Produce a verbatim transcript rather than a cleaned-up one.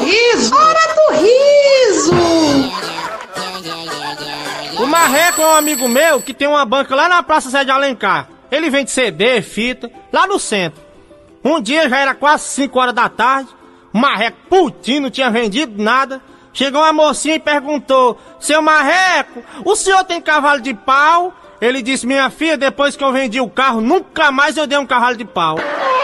riso! Hora do riso! O Marreco é um amigo meu que tem uma banca lá na Praça Zé de Alencar. Ele vende C D, fita, lá no centro. Um dia já era quase cinco horas da tarde, o Marreco putinho, não tinha vendido nada. Chegou uma mocinha e perguntou: seu Marreco, o senhor tem cavalo de pau? Ele disse: minha filha, depois que eu vendi o carro, nunca mais eu dei um cavalo de pau.